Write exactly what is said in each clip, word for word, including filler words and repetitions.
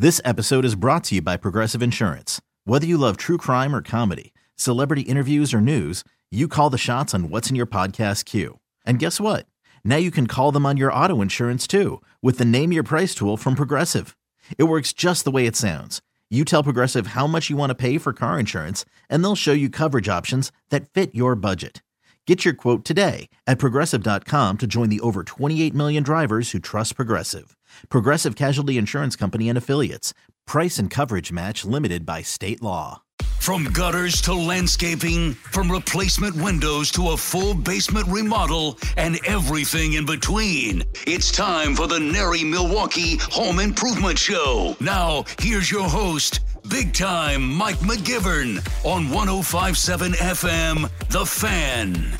This episode is brought to you by Progressive Insurance. Whether you love true crime or comedy, celebrity interviews or news, you call the shots on what's in your podcast queue. And guess what? Now you can call them on your auto insurance too with the Name Your Price tool from Progressive. It works just the way it sounds. You tell Progressive how much you want to pay for car insurance, and they'll show you coverage options that fit your budget. Get your quote today at Progressive dot com to join the over twenty-eight million drivers who trust Progressive. Progressive Casualty Insurance Company and Affiliates. Price and coverage match limited by state law. From gutters to landscaping, from replacement windows to a full basement remodel, and everything in between. It's time for the Nary Milwaukee Home Improvement Show. Now, here's your host, Big Time Mike McGivern on one oh five point seven F M, The Fan.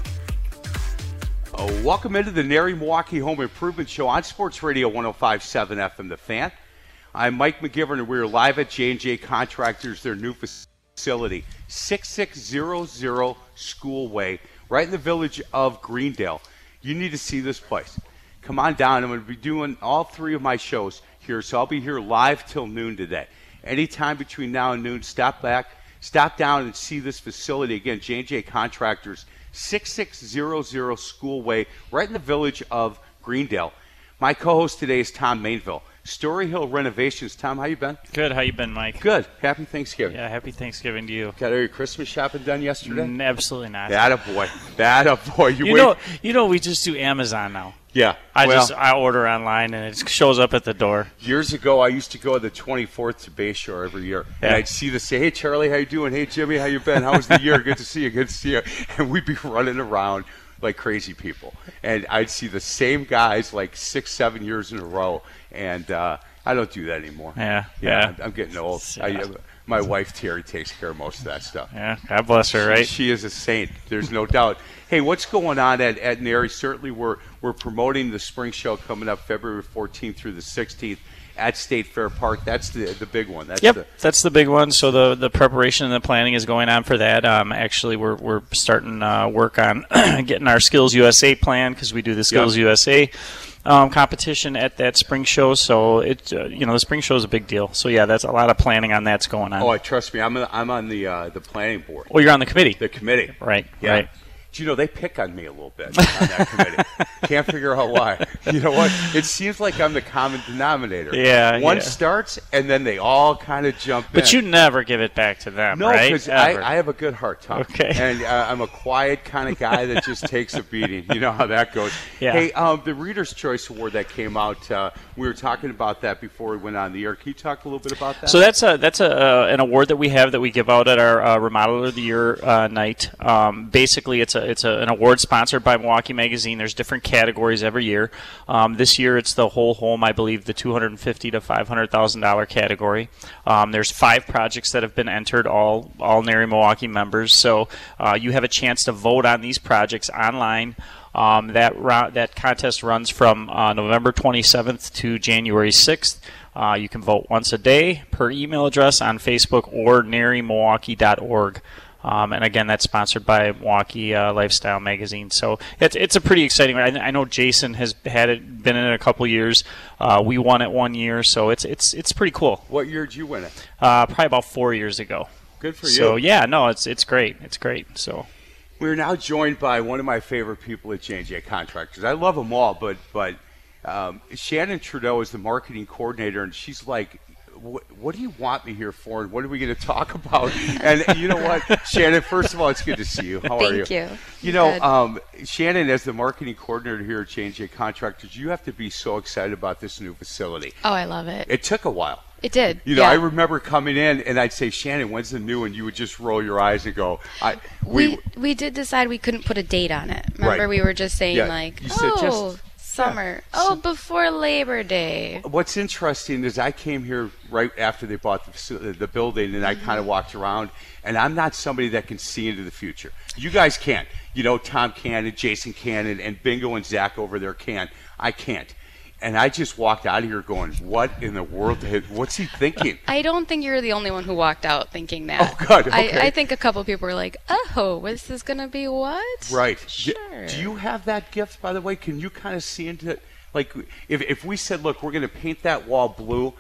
Uh, welcome into the Nary Milwaukee Home Improvement Show on Sports Radio one oh five point seven F M, The Fan. I'm Mike McGivern, and we're live at J and J Contractors, their new facility, sixty-six hundred School Way, right in the village of Greendale. You need to see this place. Come on down. I'm going to be doing all three of my shows here, so I'll be here live till noon today. Anytime between now and noon, stop back, stop down and see this facility. Again, J and J Contractors, sixty-six hundred School Way, right in the village of Greendale. My co-host today is Tom Mainville. Story Hill Renovations. Tom, how you been? Good. How you been, Mike? Good. Happy Thanksgiving. Yeah, happy Thanksgiving to you. Got all your Christmas shopping done yesterday? Mm, absolutely not. That a boy. That a boy. You, you wait. know, you know, we just do Amazon now. Yeah. I well, just I order online and it shows up at the door. Years ago, I used to go the twenty-fourth to Bayshore every year, yeah. and I'd see the say, "Hey Charlie, how you doing? Hey Jimmy, how you been? How was the year? Good to see you. Good to see you." And we'd be running around like crazy people, and I'd see the same guys like six, seven years in a row, and. uh I don't do that anymore. Yeah, yeah. yeah. I'm, I'm getting old. Yeah. I, my wife, Terry, takes care of most of that stuff. Yeah, God bless her, right? She, she is a saint. There's no doubt. Hey, what's going on at, at Nary? Certainly we're, we're promoting the spring show coming up February fourteenth through the sixteenth at State Fair Park. That's the the big one. That's yep, the, that's the big one. So the the preparation and the planning is going on for that. Um, actually, we're we're starting uh, work on getting our Skills U S A plan because we do the Skills yep. U S A um, competition at that spring show. So it uh, you know the spring show is a big deal. So yeah, that's a lot of planning on that's going on. Oh, trust me, I'm a, I'm on the uh, the planning board. Well, you're on the committee. The committee, right? Yeah. Right. Do you know, they pick on me a little bit on that committee. Can't figure out why. You know what? It seems like I'm the common denominator. Yeah, One yeah. starts, and then they all kind of jump but in. you never give it back to them, no, right? No, because I, I have a good heart, Tom. Okay. And uh, I'm a quiet kind of guy that just takes a beating. You know how that goes. Yeah. Hey, um, the Reader's Choice Award that came out, uh, we were talking about that before we went on the air. Can you talk a little bit about that? So that's a that's a uh, an award that we have that we give out at our uh, Remodeler of the Year uh, night. Um, basically, it's a it's a, an award sponsored by Milwaukee Magazine. There's different categories every year. Um, this year, it's the whole home, I believe, the two hundred fifty thousand to five hundred thousand dollars category. Um, there's five projects that have been entered, all all Nary Milwaukee members. So uh, you have a chance to vote on these projects online. Um, that ro- that contest runs from uh, November twenty-seventh to January sixth. Uh, you can vote once a day per email address on Facebook or Nary Milwaukee dot org. Um, and again, that's sponsored by Milwaukee uh, Lifestyle Magazine. So it's it's a pretty exciting one. I, I know Jason has had it, been in it a couple years. Uh, we won it one year, so it's it's it's pretty cool. What year did you win it? Uh, probably about four years ago. Good for you. So yeah, no, it's it's great. It's great. So we're now joined by one of my favorite people at J and J Contractors. I love them all, but but um, Shannon Trudeau is the marketing coordinator, and she's like, What, what do you want me here for, and what are we going to talk about? And you know what, Shannon, first of all, it's good to see you. How Thank are you? you. You know, um, Shannon, as the marketing coordinator here at J and J Contractors, you have to be so excited about this new facility. Oh, I love it. It took a while. It did. You know, yeah. I remember coming in, and I'd say, Shannon, when's the new? And you would just roll your eyes and go, I, we, we, we did decide we couldn't put a date on it. Remember, Right. we were just saying, Yeah. like, You said oh, just- summer. Yeah. Oh, So- before Labor Day. What's interesting is I came here right after they bought the, faci- the building, and I kind of walked around, and I'm not somebody that can see into the future. You guys can. You know, Tom can, and Jason can, and, and Bingo and Zach over there can. I can't. And I just walked out of here going, what in the world? What's he thinking? I don't think you're the only one who walked out thinking that. Oh, good. Okay. I, I think a couple people were like, oh, was this going to be what? Right. Sure. Do, do you have that gift, by the way? Can you kind of see into it? Like, if, if we said, look, we're going to paint that wall blue,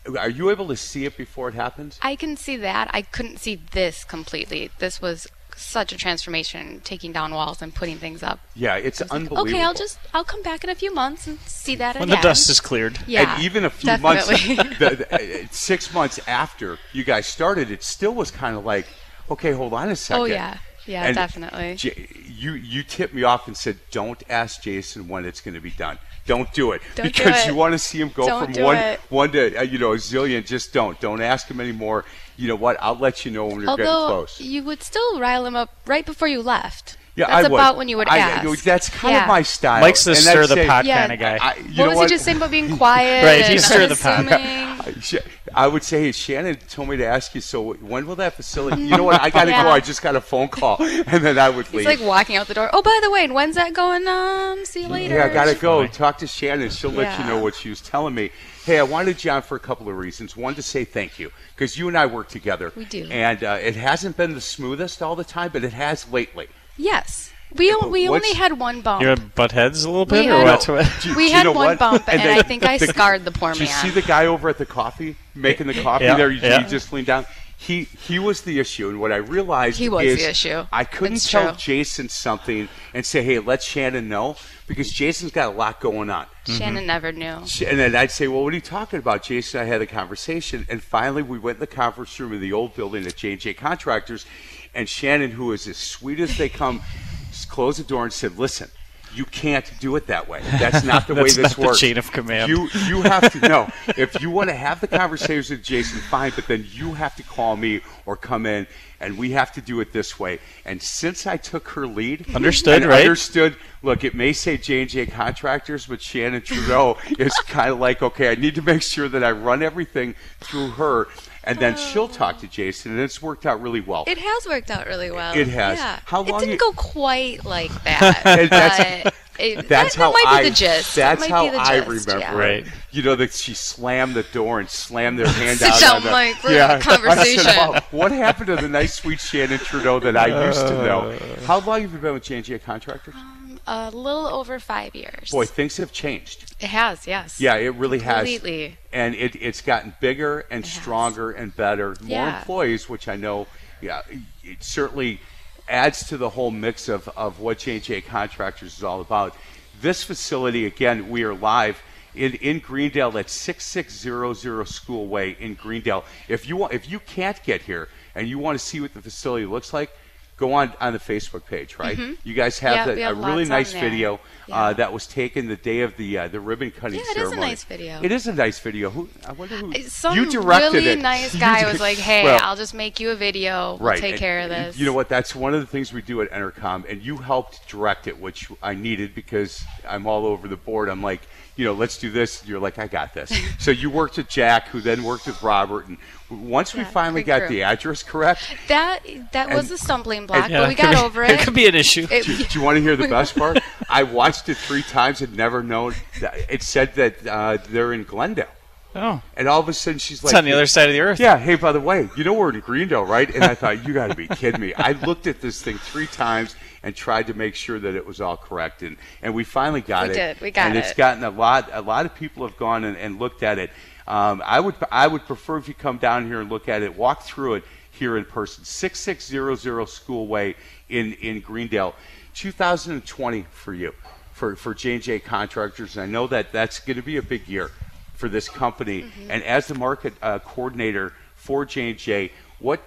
Are you able to see it before it happens? I can see that. I couldn't see this completely. This was such a transformation, taking down walls and putting things up. Yeah, it's unbelievable. Okay, I'll just I'll come back in a few months and see that When again. the dust is cleared. Yeah, and even a few definitely. months, the, the, six months after you guys started, it still was kind of like, okay, hold on a second. Oh yeah, yeah, And definitely. J- you you tipped me off and said, don't ask Jason when it's going to be done. Don't do it Don't do because it. you want to see him go Don't from do one it. one to uh, you know a zillion. Just don't don't ask him anymore. You know what? I'll let you know when you're getting Although close. you would still rile him up right before you left. Yeah, That's I would. about when you would I, ask. you know, that's kind Yeah. of my style. Mike's the And stir I'd the say- pot Yeah. kind of guy. I, you What know was what? he just saying about being quiet? Right, he and stirred the pot. unassuming? I sh- I would say, hey, Shannon told me to ask you, so when will that facility? You know what? I got to Yeah. go. I just got a phone call. And then I would He's leave. like walking out the door. Oh, by the way, and when's that going on? See you later. Yeah, I got to go. funny. Talk to Shannon. She'll let you Yeah. know what she was telling me. Hey, I wanted you on for a couple of reasons. One, to say thank you, because you and I work together. We do. And uh, it hasn't been the smoothest all the time, but it has lately. Yes. We, o- we What's- only had one bump. You had butt heads a little We bit, or had- what? Do you- we do you had know one what? bump, and, then I think I the- scarred the poor Did you man. see the guy over at the coffee, making the coffee Yeah, there? You, yeah. you just leaned down. He he was the issue, and what I realized He was is the issue. I couldn't It's tell true. Jason something and say, "Hey, let Shannon know," because Jason's got a lot going on. Shannon never knew. And then I'd say, well, what are you talking about? Jason and I had a conversation, and finally we went in the conference room in the old building at J and J Contractors, and Shannon, who is as sweet as they come, just closed the door and said, listen, you can't do it that way. That's not the way That's this not the works. chain of command. You you have to know. If you want to have the conversation with Jason, fine, but then you have to call me or come in, and we have to do it this way. And since I took her lead, Understood, and right? Understood. Look, it may say J and J Contractors, but Shannon Trudeau is kind of like, okay, I need to make sure that I run everything through her, and then she'll talk to Jason, and it's worked out really well. It has worked out really well. It has. Yeah. How long It didn't you- go quite like that. And that's- but it, That's that, how that might I. be the gist. That's that might how be the I gist, remember yeah. it. Right. You know that she slammed the door and slammed their hand Sit out. down, on the, Mike, we're yeah. in a conversation. I said, "Well, what happened to the nice, sweet Shannon Trudeau that I used to know? Uh. How long have you been with J and J Contractors? A little over five years. Boy, things have changed. It has, yes. Yeah, it really has. Completely. And it, it's gotten bigger and It has. stronger and better. More Yeah. employees, which I know, yeah, it certainly adds to the whole mix of, of what J and J Contractors is all about. This facility, again, we are live in, in Greendale at sixty-six hundred School Way in Greendale. If you want, if you can't get here and you want to see what the facility looks like, go on on the Facebook page, right? You guys have, Yeah, the, we a have really lots on nice there. video Yeah. uh, that was taken the day of the uh, the ribbon cutting Yeah, it is a ceremony. nice video. It is a nice video. Who I wonder who Some you directed really it. nice You guy did- was like, hey, Well, I'll just make you a video. We'll right. take and- care of and this. You know what? That's one of the things we do at Entercom, and you helped direct it, which I needed because I'm all over the board. I'm like, you know, let's do this. You're like, I got this. So you worked with Jack, who then worked with Robert, and once we Yeah, finally great got crew. the address correct, That that was And- a stumbling block, Yeah, but we it could got be- over It it. could be an issue. It- do, do you want to hear the best part? I watched it three times and never known. That it said that uh, they're in Glendale, oh, and all of a sudden she's it's like, on the other side of the earth. Yeah, hey, by the way, you know we're in Greendale, right? And I thought, you got to be kidding me. I looked at this thing three times and tried to make sure that it was all correct, and, and we finally got We it. did. We got and it's it. gotten a lot. A lot of people have gone and, and looked at it. Um, I would I would prefer if you come down here and look at it, walk through it here in person. sixty-six hundred School Way in in Greendale, two thousand twenty for you, for for J and J Contractors. And I know that that's going to be a big year for this company. Mm-hmm. And as the market uh, coordinator for J and J, what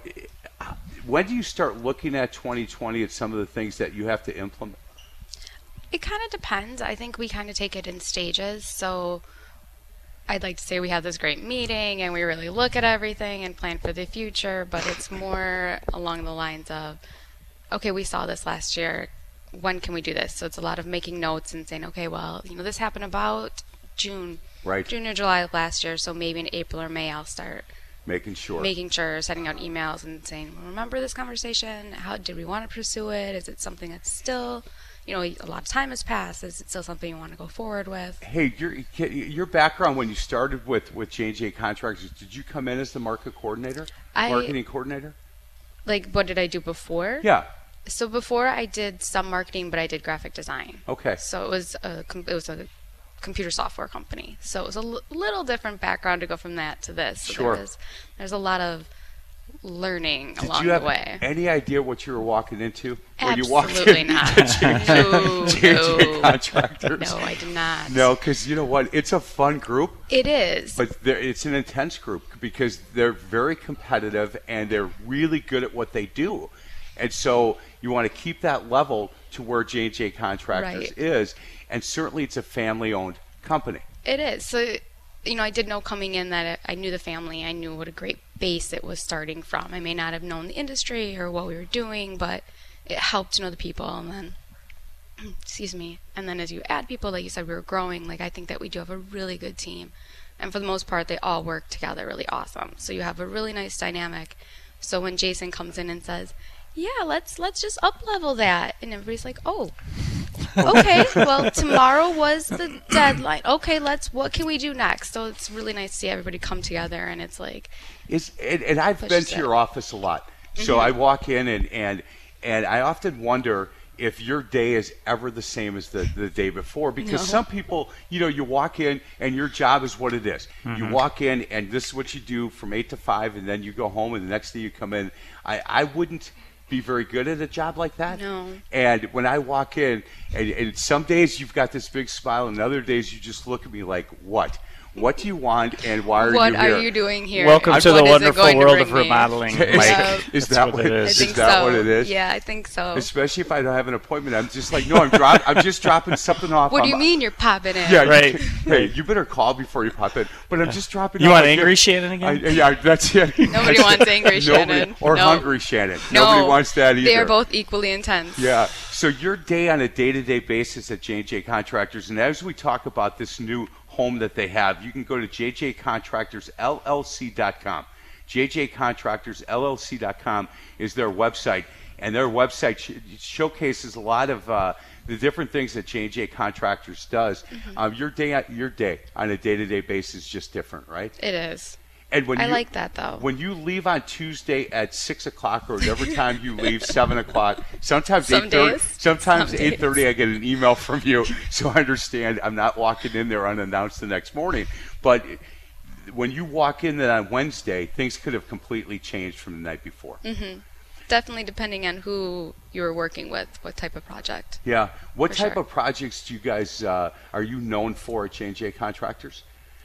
when do you start looking at twenty twenty at some of the things that you have to implement? It kind of depends. I think we kind of take it in stages. So I'd like to say we have this great meeting and we really look at everything and plan for the future, but it's more along the lines of, okay, we saw this last year. When can we do this? So it's a lot of making notes and saying, okay, well, you know, this happened about June, Right. June or July of last year. So maybe in April or May, I'll start Making sure. making sure, sending out emails and saying, remember this conversation? How did we want to pursue it? Is it something that's still, you know, a lot of time has passed. Is it still something you want to go forward with? Hey, your your background when you started with with J and J Contractors, did you come in as the market coordinator, I- marketing coordinator? Like, what did I do before? Yeah. So before I did some marketing, but I did graphic design. Okay. So it was a com- it was a computer software company. So it was a l- little different background to go from that to this. So Sure. There's, there's a lot of learning Did along you have the way. any idea what you were walking into when you walked Absolutely in? not. J No, J no. Contractors. No, I did not. No, because you know what? It's a fun group, It is. but they're- it's an intense group because they're very competitive and they're really good at what they do. And so you want to keep that level to where J and J Contractors Right. is. And certainly it's a family-owned company. It is. So, you know, I did know coming in that I knew the family. I knew what a great base it was starting from. I may not have known the industry or what we were doing, but it helped to know the people. And then, excuse me, and then as you add people, like you said, we were growing. Like, I think that we do have a really good team. And for the most part, they all work together really awesome. So you have a really nice dynamic. So when Jason comes in and says, yeah, let's let's just up level that, and everybody's like, oh, okay, well, tomorrow was the deadline. Okay, let's, what can we do next? So it's really nice to see everybody come together, and it's like, It's, and, and I've been Pushes to it. your office a lot. So Mm-hmm. I walk in and, and, and I often wonder if your day is ever the same as the, the day before, because No. some people, you know, you walk in and your job is what it is. You walk in and this is what you do from eight to five, and then you go home, and the next day you come in. I, I wouldn't be very good at a job like that. No. And when I walk in, and, and some days you've got this big smile, and other days you just look at me like, what? What do you want, and why are what you here? are you doing here? Welcome What to the is it wonderful going to world bring of me? remodeling, Is- Mike. Yeah. Is That's that what what it I is. is think that so. what it is? Yeah, I think so. Especially if I don't have an appointment, I'm just like, no, I'm drop- I'm just dropping something off. What do I'm- you mean you're popping in? Yeah, Right. You, hey, you better call before you pop in. But I'm just dropping. You off want a angry gift. Shannon I, again? yeah, that's it. Nobody wants angry Nobody- Shannon. or No. hungry Shannon. No, Nobody wants that either. They are both equally intense. Yeah. So your day on a day-to-day basis at J and J Contractors, and as we talk about this new home that they have, you can go to j j contractors l l c dot com. j j contractors l l c dot com is their website, and their website sh- showcases a lot of uh, the different things that J and J Contractors does. Mm-hmm. Um, your day, your day on a day-to-day basis is just different, right? It is. And when I you, like that, though. When you leave on Tuesday at six o'clock, or whatever time you leave, seven o'clock, sometimes Some eight thirty. days. Sometimes Some days. eight thirty. I get an email from you, so I understand I'm not walking in there unannounced the next morning. But when you walk in there on Wednesday, things could have completely changed from the night before. Mm-hmm. Definitely depending on who you were working with, what type of project. Yeah. What For type sure. of projects do you guys uh, are you known for at J and J Contractors?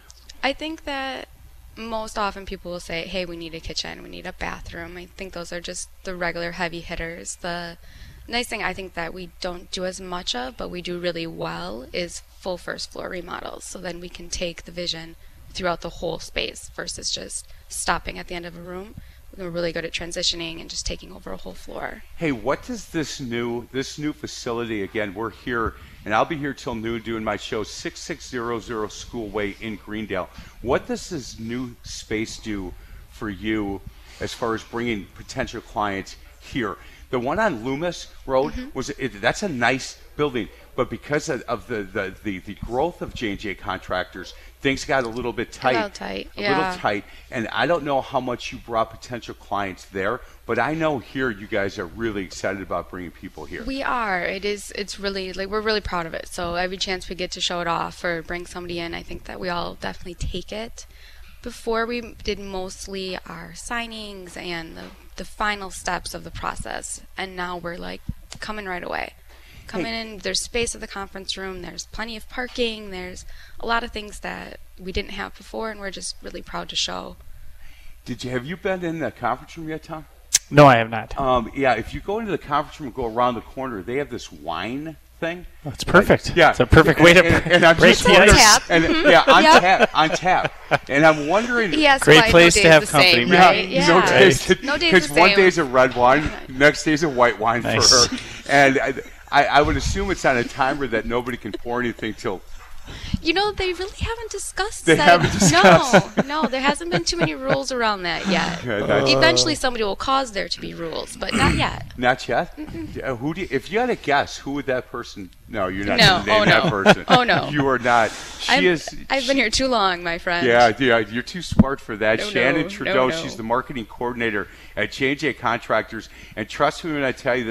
I think that most often people will say, hey, we need a kitchen, we need a bathroom. I think those are just the regular heavy hitters. The nice thing I think that we don't do as much of, but we do really well, is full first floor remodels. So then we can take the vision throughout the whole space versus just stopping at the end of a room. We're really good at transitioning and just taking over a whole floor. Hey, what does this new this new facility, again, we're here, and I'll be here till noon doing my show, sixty-six hundred School Way in Greendale. What does this new space do for you as far as bringing potential clients here? The one on Loomis Road, Mm-hmm. was it, that's a nice building, but because of, of the, the, the, the growth of J and J Contractors, things got a little bit tight. little tight, A yeah. little tight. And I don't know how much you brought potential clients there, but I know here you guys are really excited about bringing people here. We are. It is. It's really like we're really proud of it. So every chance we get to show it off or bring somebody in, I think that we all definitely take it. Before we did mostly our signings and the the final steps of the process, and now we're like coming right away. Coming Hey. in, there's space at the conference room. There's plenty of parking. There's a lot of things that we didn't have before, and we're just really proud to show. Did you have you been in the conference room yet, Tom? No, I have not. Um, yeah, if you go into the conference room and go around the corner, they have this wine thing. That's perfect. Yeah, It's a perfect way to and, and I'm break just the wondering- ice. Tap. And, yeah, on Yep. tap, on tap. And I'm wondering. Yes, Great why place no to day's have the company, same, Yeah, right? Yeah. no days. No days Because the one same. day's a red wine, next day's a white wine Nice. for her, and I, I, I would assume it's on a timer that nobody can pour anything till. You know, they really haven't discussed They that. haven't discussed. No, no, there hasn't been too many rules around that yet. Yeah, that's- Eventually, somebody will cause there to be rules, but not yet. Not yet. Uh, Who do you, if you had a guess, who would that person? No, you're not No. going to name Oh, that no. person. Oh, no. You are not. She I'm- is. I've been here too long, my friend. Yeah, yeah, you're too smart for that. No, Shannon no, Trudeau, no, no. she's the marketing coordinator at J and J Contractors. And trust me when I tell you this,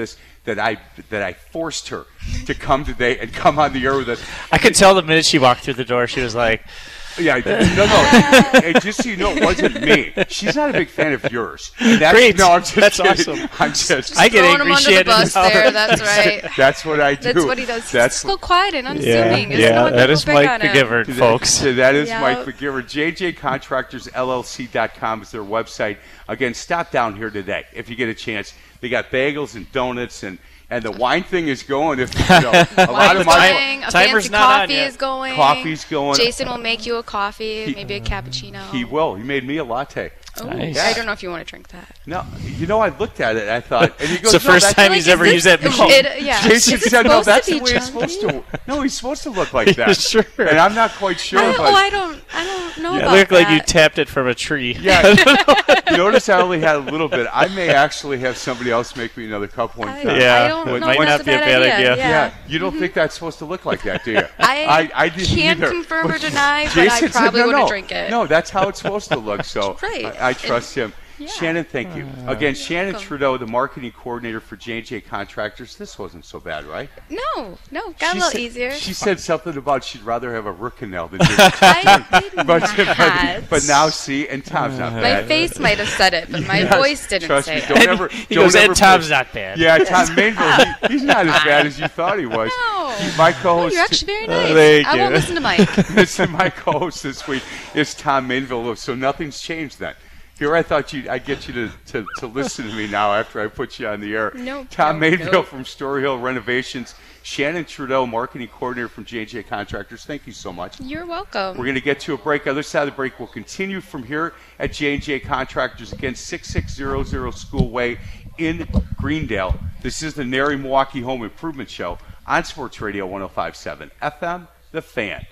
that I that I forced her to come today and come on the air with us. I could tell the minute she walked through the door, she was like, Yeah, no, no. And just so you know, it wasn't me. She's not a big fan of yours. That's, Great. No, I'm just That's kidding. awesome. I'm just. I get Throwing angry him under the Shannon bus now. there. That's right. That's what I do. That's what he does. He's That's so quiet and Yeah, unassuming. There's no yeah, one that to is pick Mike on him. McGivern, folks. So that is Yeah. Mike McGivern. J J Contractors L L C dot com is their website. Again, stop down here today if you get a chance. They got bagels and donuts, and, and the wine thing is going. If you know, a lot of Wine's my going, a timer's fancy not on coffee yet. is going. coffee's going. Jason will make you a coffee, He- maybe a cappuccino. He will. He made me a latte. Ooh, Nice. I don't know if you want to drink that. No, you know, I looked at it and I thought, and he goes, It's the no, first that's- time Like, he's is ever this- used that it- machine. it- yeah. Jason Is it said, no, supposed that's to the be way it's supposed to. chunky? No, he's supposed to look like that. Sure. And I'm not quite sure. I, but oh, I don't, I don't know It about looked like you that. tapped it from a tree. Yeah. Notice I only had a little bit. I may actually have somebody else make me another cup one I, time. Yeah, I don't it know might if not that's be a bad bad idea. idea. Yeah. Yeah, you don't think that's supposed to look like that, do you? I, I didn't can't either. confirm or But deny, but Jason I said, probably no, wouldn't no. drink it. No, that's how it's supposed to look. So Right. I, I trust him. Yeah. Shannon, thank you. Again, Shannon welcome. Trudeau, the marketing coordinator for J and J Contractors. This wasn't so bad, right? No, no, got She a little said- easier. She said something about she'd rather have a root canal than do I did but, not. but, but now see, and Tom's not My bad. face might have said it, but my Yes, voice didn't trust say me, it. don't ever, He don't goes, ever and Tom's put- not bad. Yeah, Tom Mainville, he, he's not as bad as you thought he was. No. He, my Oh, co-host, you're actually very nice. thank I won't you. listen to Mike. listen, my co-host this week is Tom Mainville, so nothing's changed then. Here I thought you I'd get you to, to, to listen to me now after I put you on the air. Nope, Tom nope, Mainville nope. from Story Hill Renovations, Shannon Trudeau, marketing coordinator from J and J Contractors. Thank you so much. You're welcome. We're going to get to a break. Other side of the break, we'll continue from here at J and J Contractors. Again, sixty-six hundred School Way in Greendale. This is the Nary Milwaukee Home Improvement Show on Sports Radio one oh five point seven F M, The Fan.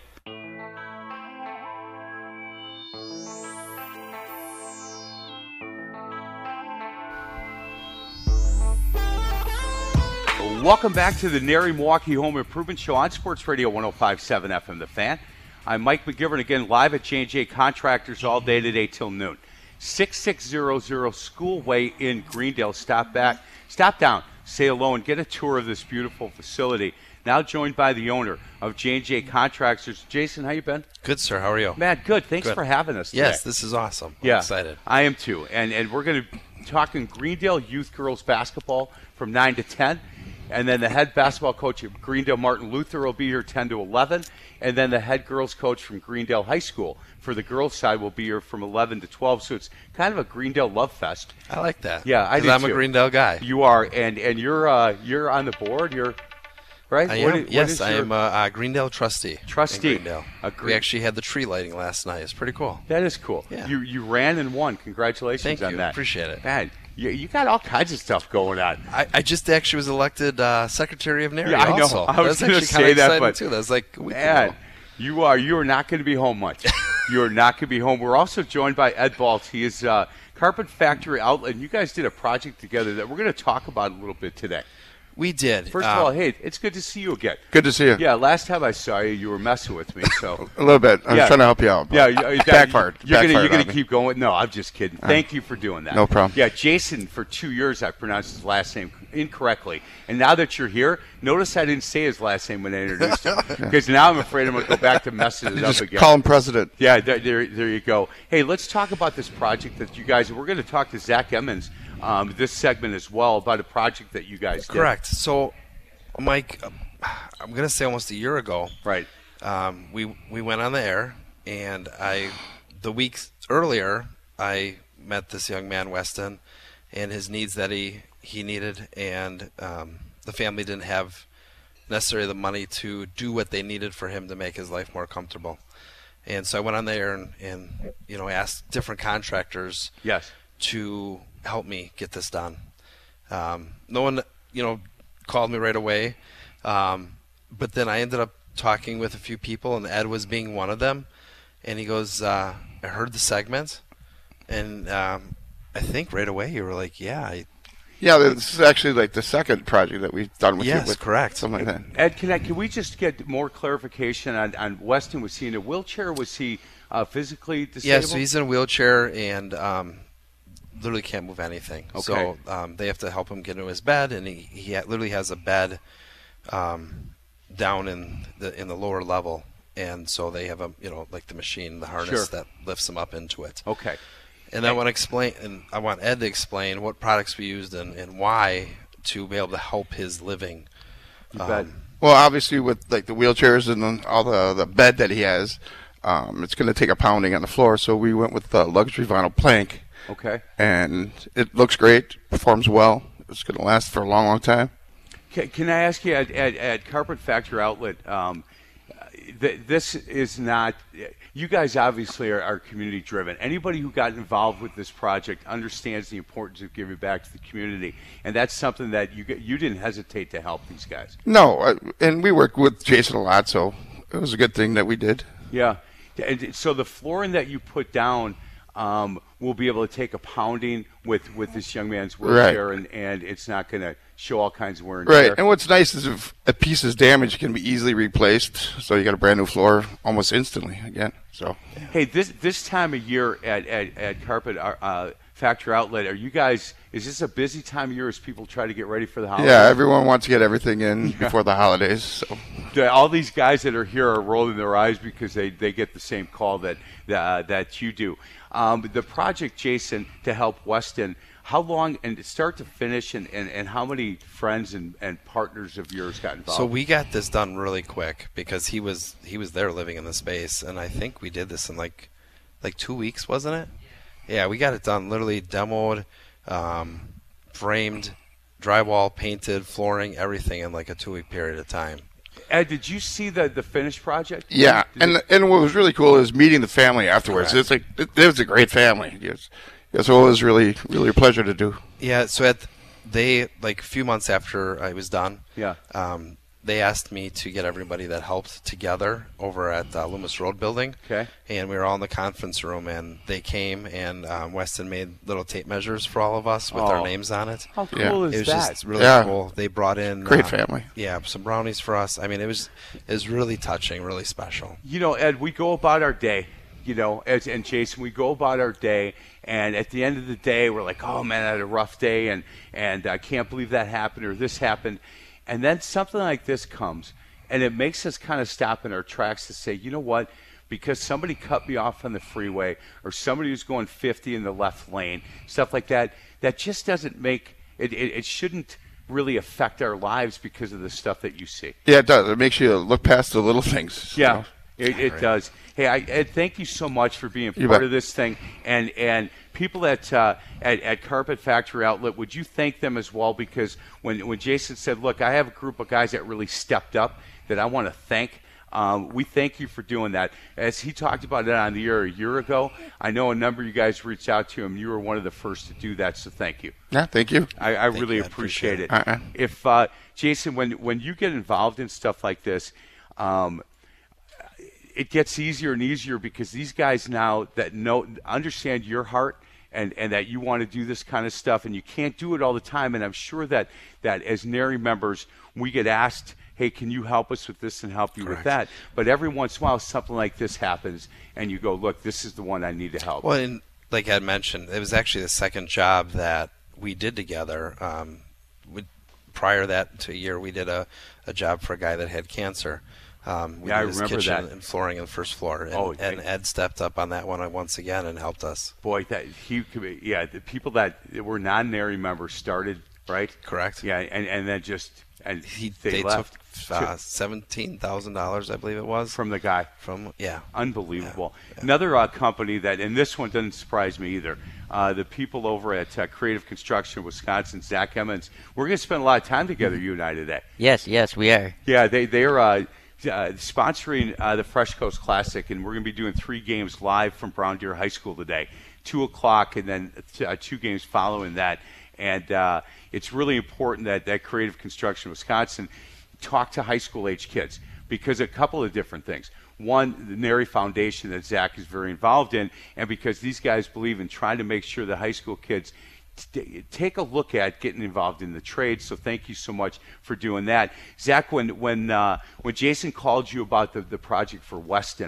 Welcome back to the Nary Milwaukee Home Improvement Show on Sports Radio one oh five point seven F M, The Fan. I'm Mike McGivern, again, live at J and J Contractors all day today till noon. sixty-six hundred School Way in Greendale. Stop back, stop down, say hello, and get a tour of this beautiful facility. Now joined by the owner of J and J Contractors. Jason, how you been? Good, sir. How are you? Man, good. Thanks Good. for having us today. Yes, this is awesome. I'm Yeah, excited. I am too. And and we're going to be talking Greendale Youth Girls Basketball from nine to ten. And then the head basketball coach of Greendale, Martin Luther, will be here ten to eleven. And then the head girls coach from Greendale High School for the girls' side will be here from eleven to twelve. So it's kind of a Greendale love fest. I like that. Yeah, I 'Cause do I'm too. a Greendale guy. You are, and and you're uh, you're on the board. You're right. I What am. is- what yes, is I your- am a, a Greendale trustee. in Trustee. Greendale. A Gre- We actually had the tree lighting last night. It's pretty cool. That is cool. Yeah. You you ran and won. Congratulations Thank on you. that. Appreciate it. Man, you, you got all kinds of stuff going on. I, I just actually was elected uh, secretary of Nary. Yeah, I know. Also. I was That's gonna actually say kinda that, exciting, but- too. That was like a week Man, ago. you are you are not going to be home much. You are not going to be home. We're also joined by Ed Baltz. He is uh, Carpet Factory Outlet. And you guys did a project together that we're going to talk about a little bit today. We did. First Um, of all, hey, it's good to see you again. Good to see you. Yeah, last time I saw you, you were messing with me. So A little bit. I was Yeah. trying to help you out. but yeah, you, you, backfired. You're gonna, Backfired you're gonna on me. keep going. No, I'm just kidding. Thank you for doing that. No problem. Yeah, Jason. For two years, I pronounced his last name incorrectly, and now that you're here, notice I didn't say his last name when I introduced him, because now I'm afraid I'm gonna go back to messing it You up just again. call him president. Yeah, there, there, there you go. Hey, let's talk about this project that you guys. We're going to talk to Zach Emmons um, this segment as well about a project that you guys did. Correct. So, Mike, uh, I'm going to say almost a year ago, Right. um, we we went on the air, and I, the weeks earlier, I met this young man, Weston, and his needs that he, he needed, and um, the family didn't have necessarily the money to do what they needed for him to make his life more comfortable. And so I went on there and, and you know, asked different contractors Yes. to help me get this done. Um, no one, you know, called me right away, um, but then I ended up talking with a few people, and Ed was being one of them. And he goes, uh, "I heard the segment, and um, I think right away you were like, yeah, I, Yeah, this is actually like the second project that we've done with Yes, you. With correct. Something like that. Ed, can, I, can we just get more clarification on, on Weston? Was he in a wheelchair? Was he uh, physically disabled? yeah." So he's in a wheelchair, and um, literally can't move anything. Okay. So um, they have to help him get into his bed, and he, he ha- literally has a bed um, down in the in the lower level, and so they have a you know like the machine, the harness Sure. that lifts him up into it. Okay. And I want to explain, and I want Ed to explain what products we used and, and why to be able to help his living. You bet. Well, obviously with like the wheelchairs and then all the the bed that he has, um, it's going to take a pounding on the floor. So we went with the luxury vinyl plank, Okay. and it looks great, performs well. It's going to last for a long, long time. Can, can I ask you at, at, at Carpet Factory Outlet, um, th- this is not, you guys obviously are, are community driven. Anybody who got involved with this project understands the importance of giving back to the community. And that's something that you you didn't hesitate to help these guys. No, I, and we work with Jason a lot, so it was a good thing that we did. Yeah. And so the flooring that you put down um, will be able to take a pounding with, with this young man's wheelchair, Right. and, and it's not going to show all kinds of wear and Right, tear. and what's nice is if a piece is damaged, it can be easily replaced. So you got a brand new floor almost instantly again. So Hey, this this time of year at at, at Carpet uh, Factory Outlet, are you guys? Is this a busy time of year as people try to get ready for the holidays? yeah, everyone wants to get everything in before the holidays. So The- all these guys that are here are rolling their eyes because they, they get the same call that that, uh, that you do. Um, the project, Jason, to help Weston. How long and start to finish, and, and, and how many friends and, and partners of yours got involved? So we got this done really quick because he was he was there living in the space, and I think we did this in like like two weeks, wasn't it? Yeah, we got it done. Literally demoed, um, framed, drywall, painted, flooring, everything in like a two week period of time. Ed, did you see the the finished project? yeah, Did and you- and what was really cool is meeting the family afterwards. Correct. It's like it, it was a great family. Yes, yeah, so it was really really a pleasure to do. Yeah, so at they like a few months after I was done, Yeah. um, they asked me to get everybody that helped together over at uh, Loomis Road building. Okay. And we were all in the conference room, and they came, and um, Weston made little tape measures for all of us with Oh. our names on it. How cool Yeah. is It was that? just really Yeah. cool. They brought in Great uh, family. Yeah, some brownies for us. I mean, it was it was really touching, really special. You know, Ed, we go about our day, you know, as, and Jason, we go about our day, and at the end of the day, we're like, oh, man, I had a rough day, and, and I can't believe that happened or this happened. And then something like this comes, and it makes us kind of stop in our tracks to say, you know what, because somebody cut me off on the freeway or somebody was going fifty in the left lane, stuff like that, that just doesn't make, it, it, it shouldn't really affect our lives because of the stuff that you see. Yeah, it does. It makes you look past the little things. you Yeah, know. it, it does. Hey, I, Ed, thank you so much for being You part bet. of this thing. And and people at, uh, at at Carpet Factory Outlet, would you thank them as well? Because when when Jason said, "Look, I have a group of guys that really stepped up that I want to thank." Um, we thank you for doing that. As he talked about it on the air a year ago, I know a number of you guys reached out to him. You were one of the first to do that, so thank you. Yeah, thank you. I, I really you, I appreciate appreciate it. it. Uh-uh. If uh, Jason, when when you get involved in stuff like this, um, it gets easier and easier because these guys now that know understand your heart and, and that you want to do this kind of stuff, and you can't do it all the time. And I'm sure that that as N A R I members, we get asked, hey, can you help us with this and help you with Correct. that? But every once in a while, something like this happens, and you go, look, this is the one I need to help. Well, and like Ed mentioned, it was actually the second job that we did together. Um, we, prior to that to a year, we did a, a job for a guy that had cancer. Um, we Yeah, I did his remember kitchen that. and flooring on the first floor, and, Oh, and I- Ed stepped up on that one once again and helped us. Boy, that he could be, yeah, the people that were non-N A R I members started, right? Correct. Yeah, and, and then just and He they, they, left took uh, seventeen thousand dollars, I believe it was, from the guy. from yeah. Unbelievable. Another uh, company that, and this one doesn't surprise me either, uh, the people over at uh, Creative Construction Wisconsin, Zach Emmons. We're going to spend a lot of time together, you and I, today. Yes, yes, we are. Yeah, they, they're uh, uh, sponsoring uh, the Fresh Coast Classic, and we're going to be doing three games live from Brown Deer High School today, two o'clock, and then t- uh, two games following that. And uh, it's really important that, that Creative Construction Wisconsin talk to high school age kids because a couple of different things. One, the N A R I Foundation that Zach is very involved in, and because these guys believe in trying to make sure the high school kids t- take a look at getting involved in the trade. So thank you so much for doing that. Zach, when when uh, when Jason called you about the, the project for Weston,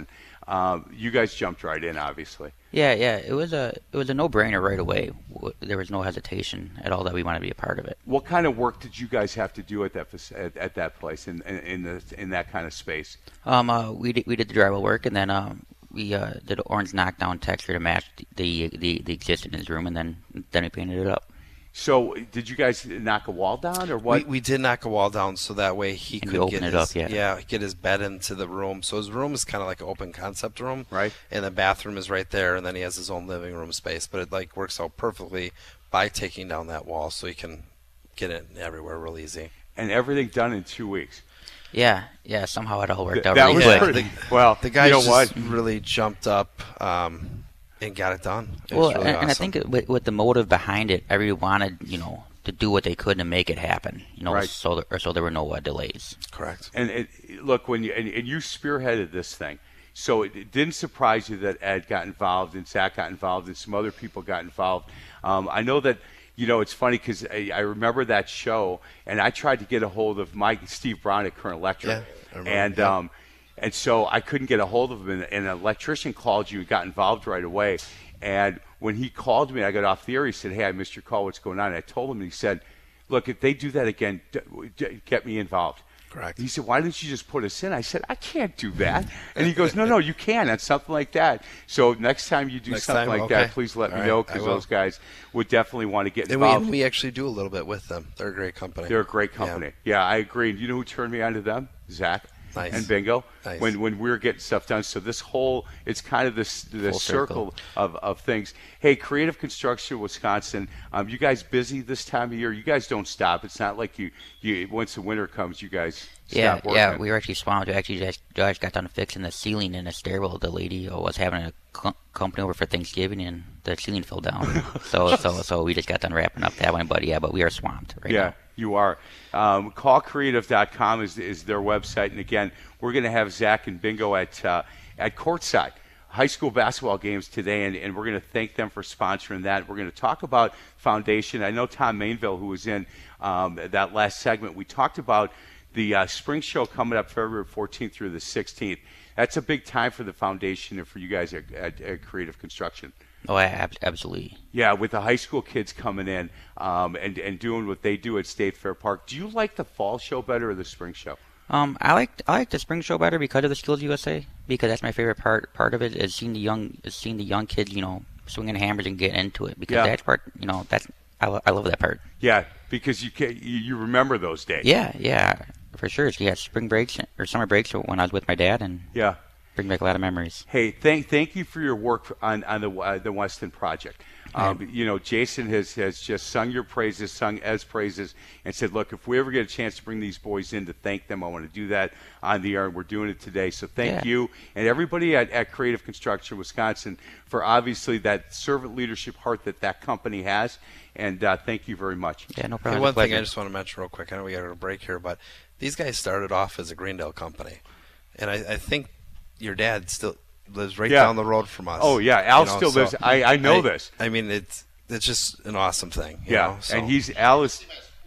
Um, you guys jumped right in, obviously. Yeah, yeah, it was a it was a no-brainer right away. There was no hesitation at all that we wanted to be a part of it. What kind of work did you guys have to do at that at, at that place in in in, the, in that kind of space? Um, uh, we did we did the drywall work, and then um, we uh, did an orange knockdown texture to match the the the existing room, and then then we painted it up. So, did you guys knock a wall down, or what? We, we did knock a wall down so that way he And could open get it his up, yeah. yeah get his bed into the room. So his room is kind of like an open concept room, Right. And the bathroom is right there, and then he has his own living room space. But it like works out perfectly by taking down that wall, so he can get it everywhere real easy. And everything done in two weeks. Yeah, yeah. Somehow it all worked Th- out that really was quick. pretty- well, The guy you know just what? really jumped up um, and got it done. It Well, was really and, and I awesome. think with, with the motive behind it, everyone wanted, you know, to do what they could to make it happen. You know, Right. so there, or so there were no uh, delays. Correct. And it, look, when you and, and you spearheaded this thing, so it, it didn't surprise you that Ed got involved and Zach got involved and some other people got involved. Um, I know that. You know, it's funny because I, I remember that show, and I tried to get a hold of Mike Steve Brown at Current Electric, Yeah, I remember, and yeah. um, and so I couldn't get a hold of him. And, and an electrician called you and got involved right away. And when he called me, I got off the air. He said, "Hey, I missed your call. What's going on?" And I told him, and he said, "Look, if they do that again, d- d- get me involved." Correct. He said, "Why didn't you just put us in?" I said, "I can't do that." And he goes, "No, no, you can on something like that." So next time you do Next something time, like okay. that, please let All me right, know I because will. those guys would definitely want to get And we, involved. and we actually do a little bit with them. They're a great company. They're a great company. Yeah. Yeah. I agree. And you know who turned me on to them? Zach. Nice. And Bingo. Nice. When when we were getting stuff done. So this whole, it's kind of this the Full circle, circle. of, of things. Hey, Creative Construction Wisconsin, um, you guys busy this time of year? You guys don't stop. It's not like you, you once the winter comes, you guys Yeah, stop working. yeah. We were actually swamped. We actually just, Josh got done fixing the ceiling in the stairwell. The lady uh, was having a co- company over for Thanksgiving, and the ceiling fell down. so, so, so we just got done wrapping up that one. But yeah, but we are swamped right Yeah, now. you are. Um, call creative dot com is, is their website. And again, we're going to have Zach and Bingo at uh, at courtside high school basketball games today, and, and we're going to thank them for sponsoring that. We're going to talk about Foundation. I know Tom Mainville, who was in um, that last segment, we talked about the uh, spring show coming up February fourteenth through the sixteenth. That's a big time for the Foundation and for you guys at, at, at Creative Construction. Oh, ab- absolutely. Yeah, with the high school kids coming in um, and, and doing what they do at State Fair Park. Do you like the fall show better or the spring show? Um, I like I like the spring show better because of the Skills U S A. Because that's my favorite part part of it is seeing the young is seeing the young kids, you know, swinging hammers and getting into it. Because Yeah. that part, you know, that's I, lo- I love that part. Yeah, because you can, you you remember those days. Yeah, yeah, for sure. So yeah, spring breaks or summer breaks when I was with my dad, and Yeah. bring back a lot of memories. Hey, thank thank you for your work on on the uh, the Weston project. Um, you know, Jason has, has just sung your praises, sung Ed's praises, and said, "Look, if we ever get a chance to bring these boys in to thank them, I want to do that on the air. And we're doing it today. So thank Yeah. you and everybody at, at Creative Construction Wisconsin for obviously that servant leadership heart that that company has. And uh, thank you very much. Yeah, no The problem. one It's a thing I pleasure. just want to mention real quick, I know we got to go to break here, but these guys started off as a Greendale company, and I, I think your dad still lives right Yeah. down the road from us. Oh yeah, Al You know, still so lives. I I know I- this. I mean, it's it's just an awesome thing. You Yeah, know, so. and he's Al is.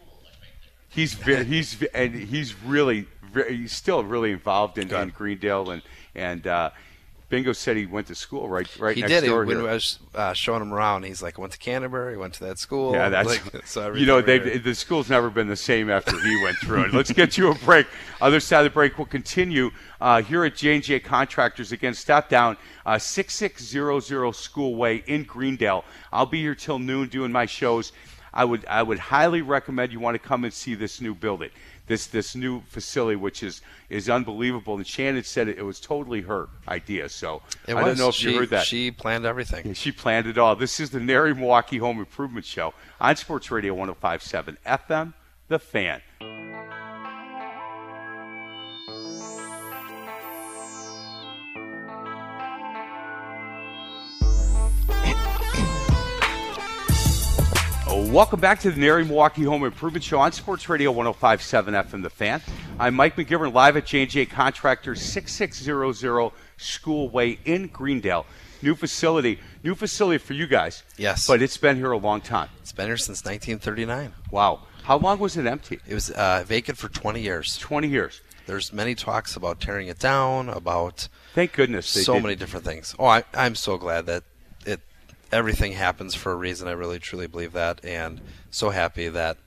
He's ve- he's ve- and he's really ve- he's still really involved in, in Greendale and and uh, Bingo said he went to school right right he next did it door when here. I was uh, showing him around. He's like, I went to Canterbury, went to that school. Yeah, that's like, so you know everything they right the school's never been the same after he went through it. Let's get you a break. Other side of the break, we'll continue uh, here at J and J Contractors. Again, stop down uh, sixty-six hundred School Way in Greendale. I'll be here till noon doing my shows. I would I would highly recommend you want to come and see this new building, this this new facility, which is is unbelievable. And Shannon said it, it was totally her idea. So It I don't was. know if she, you heard that. She planned everything. Yeah, she planned it all. This is the Nary Milwaukee Home Improvement Show on Sports Radio one oh five point seven F M, The Fan. Oh, welcome back to the Nary Milwaukee Home Improvement Show on Sports Radio one oh five point seven F M, The Fan. I'm Mike McGivern, live at J and J Contractors, sixty-six hundred School Way in Greendale. New facility, new facility for you guys. Yes. But it's been here a long time. It's been here since nineteen thirty-nine. Wow. How long was it empty? It was uh, vacant for twenty years. twenty years. There's many talks about tearing it down, about thank goodness they so did. many different things. Oh, I, I'm so glad that it everything happens for a reason. I really truly believe that, and so happy that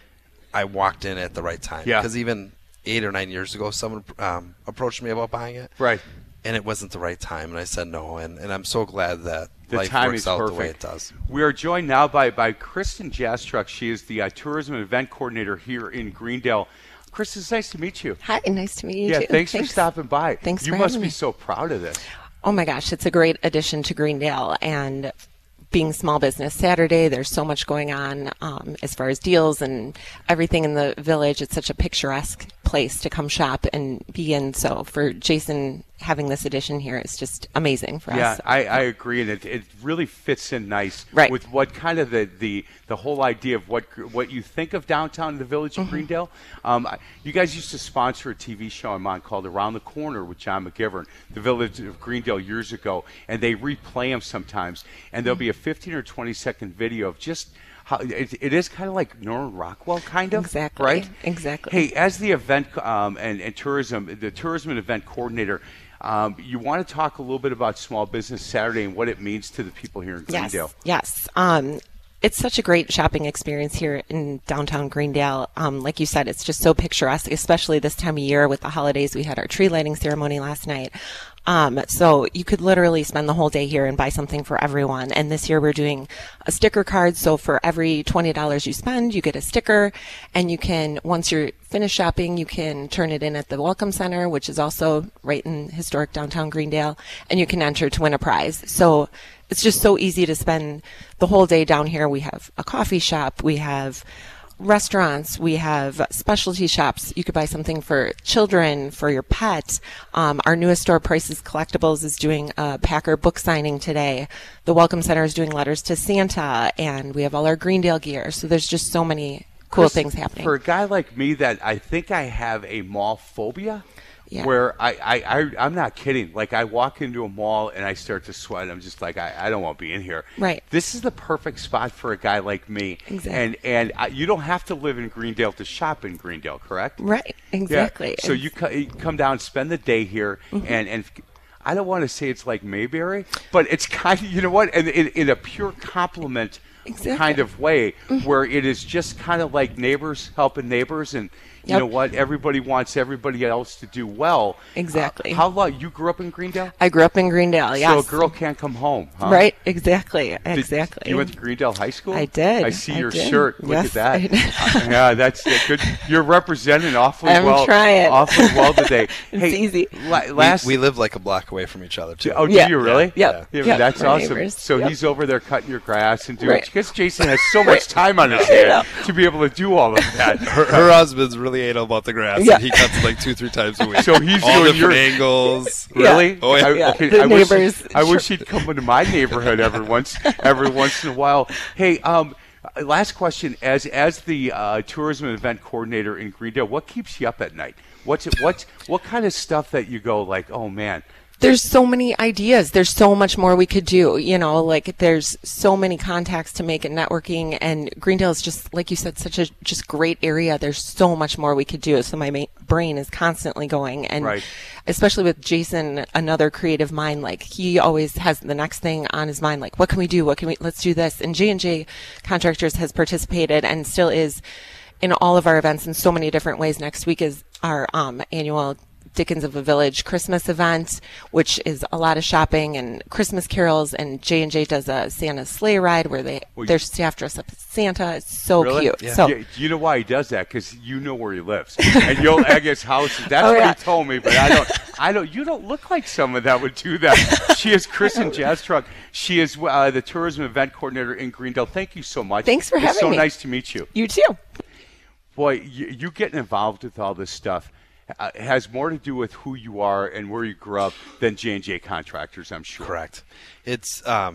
I walked in at the right time. Yeah. Because even eight or nine years ago, someone um, approached me about buying it. Right. And it wasn't the right time, and I said no. And, and I'm so glad that the life time works is out perfect. the way it does. We are joined now by, by Kristen Jastruck. She is the uh, tourism and event coordinator here in Greendale. Kristen, it's nice to meet you. Hi, nice to meet you yeah, too. thanks, Thanks for stopping by. Thanks you for must having be me. so proud of this. Oh my gosh, it's a great addition to Greendale, and being Small Business Saturday, there's so much going on um, as far as deals and everything in the village. It's such a picturesque place to come shop and be in. So for Jason having this addition here is just amazing for yeah, us. I, I agree, and it, it really fits in nice Right. with what kind of the, the, the whole idea of what what you think of downtown in the village of Mm-hmm. Greendale. Um, I- you guys used to sponsor a T V show I'm on called Around the Corner with John McGivern, the village of Greendale years ago, and they replay them sometimes, and there'll be a fifteen or twenty second video of just how it, it is kind of like Norman Rockwell, kind of. Exactly, Right? exactly. Hey, as the event um, and, and tourism, the tourism and event coordinator, um, you want to talk a little bit about Small Business Saturday and what it means to the people here in Yes, Greendale. yes. Um, it's such a great shopping experience here in downtown Greendale. Um, like you said, it's just so picturesque, especially this time of year with the holidays. We had our tree lighting ceremony last night. Um, so you could literally spend the whole day here and buy something for everyone. And this year we're doing a sticker card. So for every twenty dollars you spend, you get a sticker, and you can, once you're finished shopping, you can turn it in at the Welcome Center, which is also right in historic downtown Greendale, and you can enter to win a prize. So it's just so easy to spend the whole day down here. We have a coffee shop. We have restaurants, we have specialty shops. You could buy something for children, for your pet. Um, our newest store, Prices Collectibles, is doing a Packer book signing today. The Welcome Center is doing letters to Santa, and we have all our Greendale gear. So there's just so many cool Chris, things happening. For a guy like me that I think I have a mall phobia, Yeah. where I, I, I, I'm not kidding. Like, I walk into a mall and I start to sweat. I'm just like, I, I don't want to be in here. Right. This is the perfect spot for a guy like me. Exactly. And, and I, you don't have to live in Greendale to shop in Greendale, correct? Right, exactly. Yeah. So you, co- you come down, spend the day here, and, and I don't want to say it's like Mayberry, but it's kind of, you know what, in, in, in a pure compliment Exactly. kind of way, where it is just kind of like neighbors helping neighbors, and you Yep. know what, everybody wants everybody else to do well. Exactly. Uh, how long, you grew up in Greendale? I grew up in Greendale, yes. So a girl can't come home, huh? Right, exactly, Did- exactly. You went to Greendale High School? I did. I see I your did. shirt. Look Yes, at I that. did. Yeah, that's uh, good. You're representing awfully I'm well. trying. Awfully well today. It's hey, easy. La- We, last we live like a block away from each other, too. Oh, do Yeah. you really? Yep. Yeah, Yep. that's We're awesome. neighbors. So Yep. he's over there cutting your grass and doing. Right. Because Jason has so much time on his hands to be able to do all of that. Her, her husband's really anal about the grass. Yeah. And he cuts it like two, three times a week. So he's all doing different your- angles. Really? Oh, yeah. I, Yeah. okay, The I wish, neighbors. I wish he'd come into my neighborhood every once every once in a while. Hey, um, last question: as as the uh, tourism and event coordinator in Greendale, what keeps you up at night? What's it? What's what kind of stuff that you go like, oh man? There's so many ideas. There's so much more we could do. You know, like there's so many contacts to make and networking. And Greendale is just, like you said, such a just great area. There's so much more we could do. So my ma- brain is constantly going. And Right. especially with Jason, another creative mind, like he always has the next thing on his mind. Like, what can we do? What can we, let's do this. And J and J Contractors has participated and still is in all of our events in so many different ways. Next week is our um, annual Dickens of a Village Christmas event, which is a lot of shopping and Christmas carols, and J and J does a Santa sleigh ride where they Well, their you- staff dress up as Santa. It's so Really? cute. Yeah. So Yeah, you know why he does that? Because you know where he lives, and you'll egg his house. That's Oh, what yeah. he told me. But I don't. I don't. You don't look like someone that would do that. She is Kristen Jastruck. She is uh, the tourism event coordinator in Greendale. Thank you so much. Thanks for it's having so me. nice to meet you. you too. Boy, you, you getting involved with all this stuff uh, has more to do with who you are and where you grew up than J and J Contractors, I'm sure. Correct. It's um,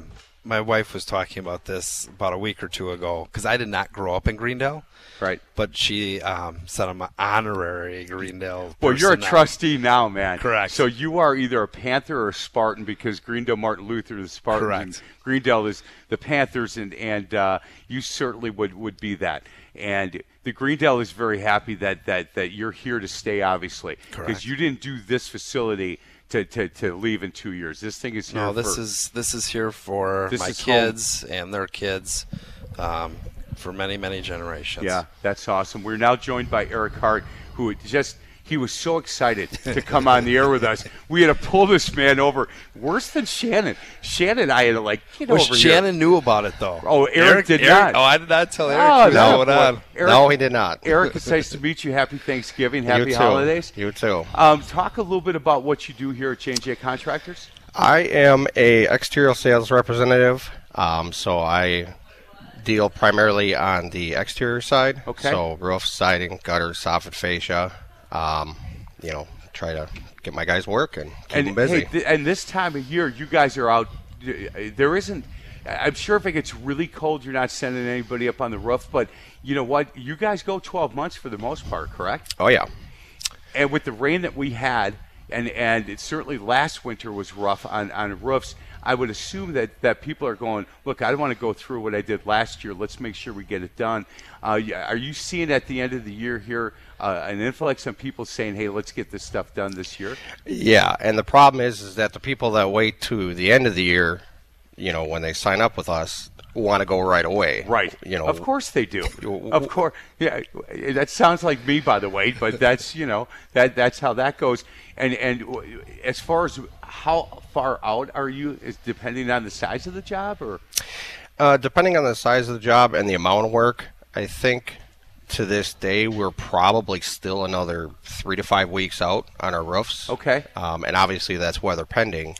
my wife was talking about this about a week or two ago because I did not grow up in Greendale. Right. But she um, said I'm an honorary Greendale Well, you're a now. trustee now, man. Correct. So you are either a Panther or a Spartan because Greendale Martin Luther is the Spartans. Correct. And Greendale is the Panthers, and, and uh, you certainly would, would be that. And the Greendale is very happy that, that, that you're here to stay, obviously. Correct. Because you didn't do this facility to, to, to leave in two years. This thing is here No, this for, is this is here for This my is kids and their kids um, for many, many generations. Yeah, that's awesome. We're now joined by Eric Hart, who just he was so excited to come on the air with us. We had to pull this man over worse than Shannon. Shannon and I had to like get Well, over Shannon here. knew about it though. Oh, Eric, did not. Oh, I did not tell Eric Oh, what was no. going on. Eric, No, he did not. Eric, it's nice to meet you. Happy Thanksgiving. Happy you too. holidays. You too. Um, talk a little bit about what you do here at J and J Contractors. I am a exterior sales representative, um, so I deal primarily on the exterior side. Okay. So roof, siding, gutters, soffit, fascia. Um, you know, try to get my guys work and keep And them busy. hey, th- and this time of year, you guys are out. There isn't. I'm sure if it gets really cold, you're not sending anybody up on the roof. But you know what? You guys go twelve months for the most part, correct? Oh yeah. And with the rain that we had, and and it certainly last winter was rough on, on roofs, I would assume that, that people are going, look, I don't want to go through what I did last year. Let's make sure we get it done. Uh, are you seeing at the end of the year here uh, an influx on people saying, hey, let's get this stuff done this year? Yeah, and the problem is, is that the people that wait to the end of the year, you know, when they sign up with us, want to go right away. Right. You know, of course they do. Of course. Yeah. That sounds like me, by the way, but that's, you know, that that's how that goes. And and as far as how far out are you, is depending on the size of the job, or? Uh, depending on the size of the job and the amount of work, I think to this day we're probably still another three to five weeks out on our roofs. Okay. Um, and obviously that's weather pending,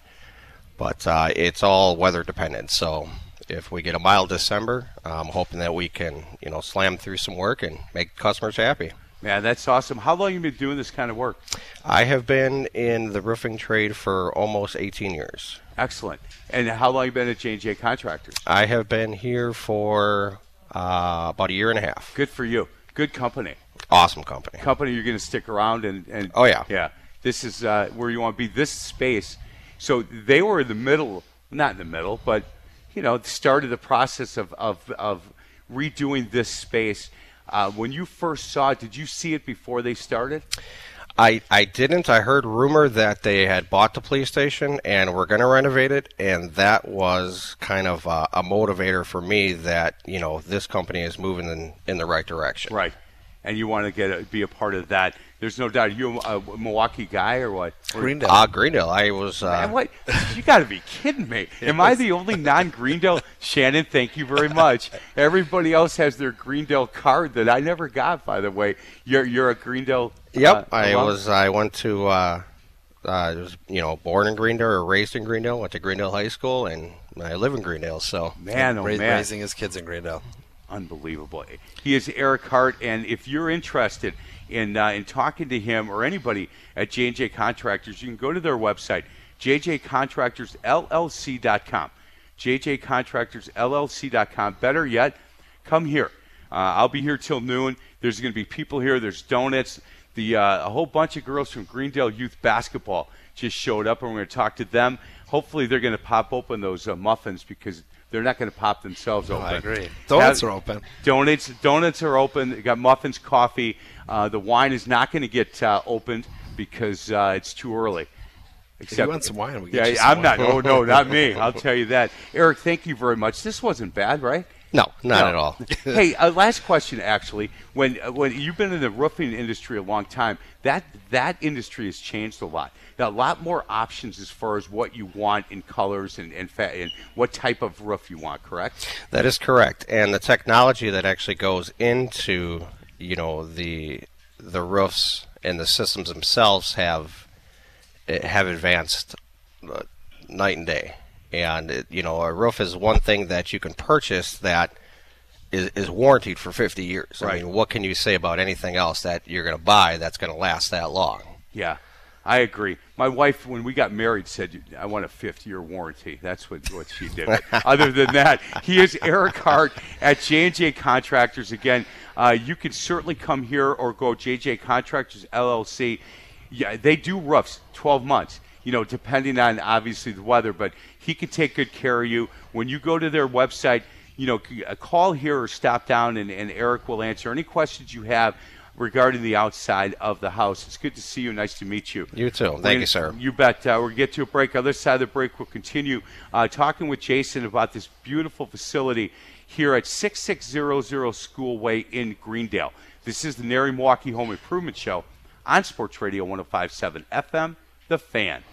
but uh, it's all weather dependent. So if we get a mild December, I'm hoping that we can, you know, slam through some work and make customers happy. Man, that's awesome. How long have you been doing this kind of work? I have been in the roofing trade for almost eighteen years. Excellent. And how long have you been at J and J Contractors? I have been here for uh, about a year and a half. Good for you. Good company. Awesome company. Company you're going to stick around and, and Oh, yeah. Yeah. This is uh, where you want to be. This space. So they were in the middle, not in the middle, but, you know, started the process of, of, of redoing this space. Uh, when you first saw it, did you see it before they started? I, I didn't. I heard rumor that they had bought the police station and were going to renovate it, and that was kind of a, a motivator for me that, you know, this company is moving in, in the right direction. Right. And you want to get a, be a part of that. There's no doubt. Are you a, a Milwaukee guy or what? Greendale. Ah, Greendale. I was. Uh, Man, what? You got to be kidding me. Am I the only non-Greendale? Shannon, thank you very much. Everybody else has their Greendale card that I never got, by the way. You're you're a Greendale. Yep, uh, I alum? was. I went to. Uh, I was, you know, born in Greendale or raised in Greendale. Went to Greendale High School, and I live in Greendale. So Man, oh Ra- man. Raising his kids in Greendale. Unbelievable. He is Eric Hart, and if you're interested in uh, in talking to him or anybody at J and J Contractors, you can go to their website, j j contractors l l c dot com. j j contractors l l c dot com. Better yet, come here. Uh, I'll be here till noon. There's going to be people here. There's donuts. The uh, a whole bunch of girls from Greendale Youth Basketball just showed up, and we're going to talk to them. Hopefully, they're going to pop open those uh, muffins because they're not going to pop themselves open. I agree. Donuts Have- are open. Donuts, donuts are open. They got muffins, coffee. Uh, the wine is not going to get uh, opened because uh, it's too early. If you want some wine, we yeah, get you some I'm wine. not. Oh no, not me. I'll tell you that. Eric, thank you very much. This wasn't bad, right? no, not No. at all. Hey, uh, last question. Actually, when uh, when you've been in the roofing industry a long time, that that industry has changed a lot. Now, a lot more options as far as what you want in colors and and, fa- and what type of roof you want. Correct? That is correct, and the technology that actually goes into, you know, the the roofs and the systems themselves have have advanced uh, night and day. And it, you know, a roof is one thing that you can purchase that is, is warranted for fifty years. Right. I mean, what can you say about anything else that you're going to buy that's going to last that long? Yeah. I agree. My wife, when we got married, said, I want a fifty-year warranty. That's what, what she did. Other than that, he is Eric Hart at J and J Contractors. Again, uh, you can certainly come here or go J and J Contractors, L L C. Yeah, they do roofs, twelve months, you know, depending on, obviously, the weather. But he can take good care of you. When you go to their website, you know, call here or stop down, and, and Eric will answer any questions you have regarding the outside of the house. It's good to see you. Nice to meet you. You too. Thank gonna, you, sir. You bet. Uh, we're going to get to a break. Other side of the break, we'll continue uh, talking with Jason about this beautiful facility here at sixty-six hundred School Way in Greendale. This is the Nary Milwaukee Home Improvement Show on Sports Radio one oh five point seven F M, The Fan.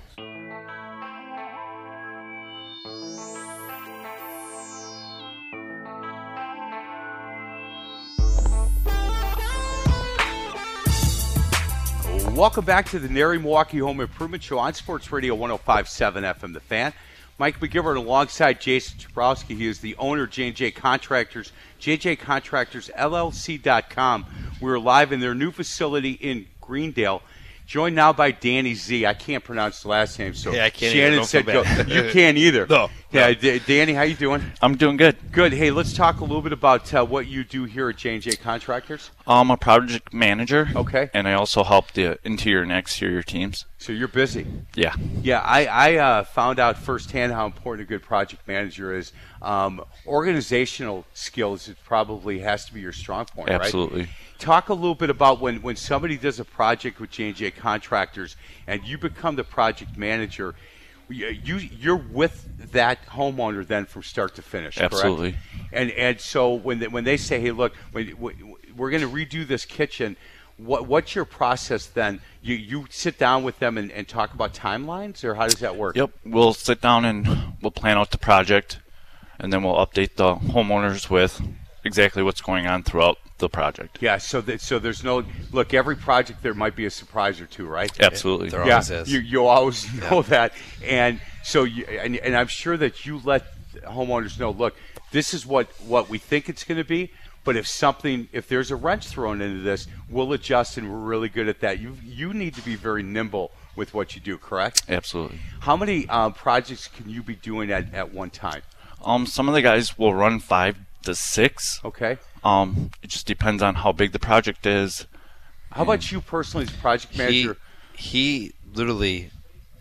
Welcome back to the Nary Milwaukee Home Improvement Show on Sports Radio one oh five point seven F M, The Fan. Mike McGivern alongside Jason Chabrowski. He is the owner of J and J Contractors, J and J Contractors L L C dot com. We're live in their new facility in Greendale. Joined now by Danny Z. I can't pronounce the last name, so yeah, I can't Shannon either. said go. You can't either. No. Yeah, no. D- Danny, how you doing? I'm doing good. Good. Hey, let's talk a little bit about uh, what you do here at J and J Contractors. I'm a project manager. Okay. And I also help the interior and exterior teams. So you're busy. Yeah. Yeah, I, I uh, found out firsthand how important a good project manager is. Um, organizational skills, it probably has to be your strong point, Absolutely. right? Talk a little bit about when, when somebody does a project with J and J Contractors and you become the project manager, you, you're with that homeowner then from start to finish, Absolutely. correct? And and so when they, when they say, hey, look, when, we're going to redo this kitchen, what what's your process then? You you sit down with them and, and talk about timelines, or how does that work? Yep. We'll sit down and we'll plan out the project, and then we'll update the homeowners with exactly what's going on throughout the project. Yeah, so that, so there's no look. Every project there might be a surprise or two, right? Absolutely. There yeah, always is. you you always know yeah. that, and so you, and, and I'm sure that you let homeowners know. Look, this is what what we think it's going to be. But if something, if there's a wrench thrown into this, we'll adjust, and we're really good at that. You you need to be very nimble with what you do, correct? Absolutely. How many um, projects can you be doing at, at one time? Um, some of the guys will run five to six. Okay. Um, it just depends on how big the project is. How about you personally as project manager? He, he literally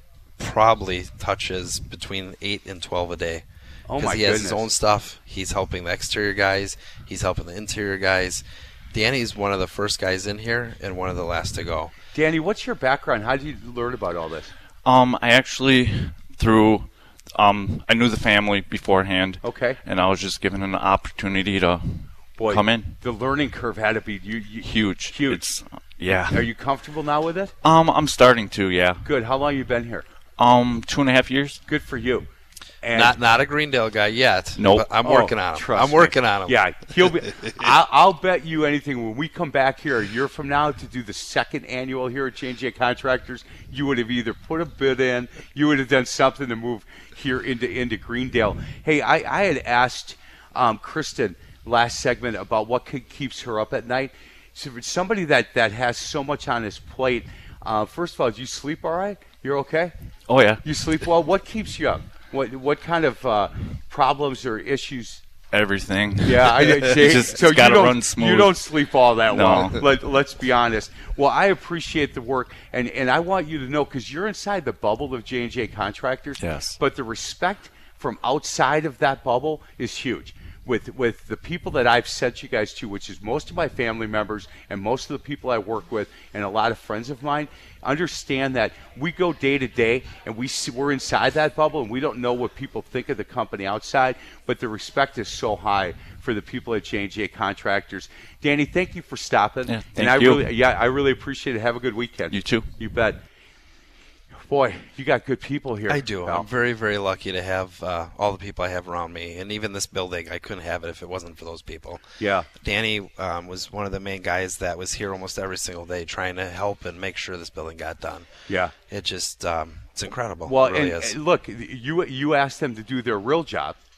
probably touches between eight and twelve a day. Oh my he has goodness. his own stuff. He's helping the exterior guys. He's helping the interior guys. Danny's one of the first guys in here and one of the last to go. Danny, what's your background? How did you learn about all this? Um, I actually, through, um, I knew the family beforehand. Okay. And I was just given an opportunity to Boy, come in. The learning curve had to be you, you, huge. Huge. It's, yeah. Are you comfortable now with it? Um, I'm starting to, yeah. Good. How long have you been here? Um, two and a half years. Good for you. And not not a Greendale guy yet. Nope. But I'm oh, working on him. I'm me. working on him. Yeah, he'll be. I'll, I'll bet you anything. When we come back here a year from now to do the second annual here at J and J Contractors, you would have either put a bid in, you would have done something to move here into into Greendale. Hey, I, I had asked um, Kristen last segment about what could, keeps her up at night. So for somebody that, that has so much on his plate, uh, first of all, do you sleep all right? You're okay? Oh yeah. You sleep well. What keeps you up? What what kind of uh, problems or issues? Everything. Yeah, I see. just, so it's gotta you don't run smooth. you don't sleep all that no. well. Let let's be honest. Well, I appreciate the work, and, and I want you to know because you're inside the bubble of J and J Contractors. Yes. But the respect from outside of that bubble is huge. With with the people that I've sent you guys to, which is most of my family members and most of the people I work with, and a lot of friends of mine, understand that we go day to day, and we see, we're inside that bubble, and we don't know what people think of the company outside. But the respect is so high for the people at J and J Contractors. Danny, thank you for stopping. Yeah, thank and I you. really, yeah, I really appreciate it. Have a good weekend. You too. You bet. Boy, you got good people here. I do. pal. I'm very, very lucky to have uh, all the people I have around me. And even this building, I couldn't have it if it wasn't for those people. Yeah. Danny um, was one of the main guys that was here almost every single day trying to help and make sure this building got done. Yeah. It just, um, it's incredible. Well, it really and, is. and look, you you asked them to do their real job.